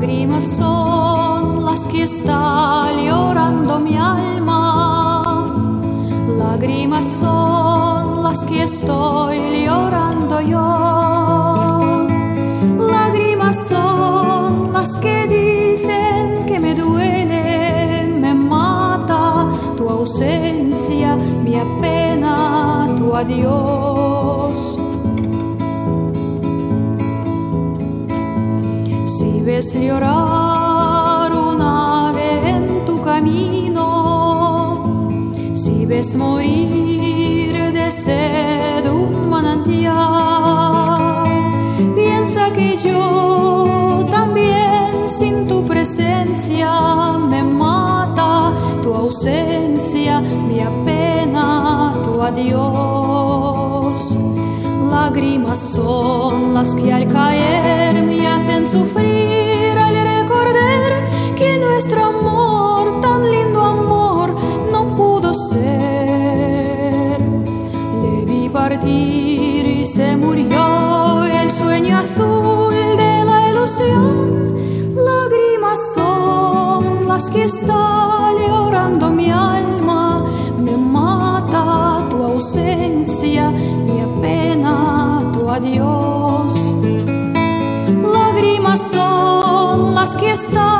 Lágrimas son las que está llorando mi alma. Lágrimas son las que estoy llorando yo. Lágrimas son las que dicen que me duele, me mata tu ausencia, mi pena, tu adiós. Si ves llorar un ave en tu camino, si ves morir de sed un manantial, piensa que yo también sin tu presencia me mata tu ausencia, mi pena, tu adiós. Lágrimas son las que al caer me hacen sufrir al recordar que nuestro amor, tan lindo amor, no pudo ser. Le vi partir y se murió el sueño azul de la ilusión. Lágrimas son las que está llorando mi alma, me mata tu ausencia, mi pena, tu adiós. Lágrimas son las que están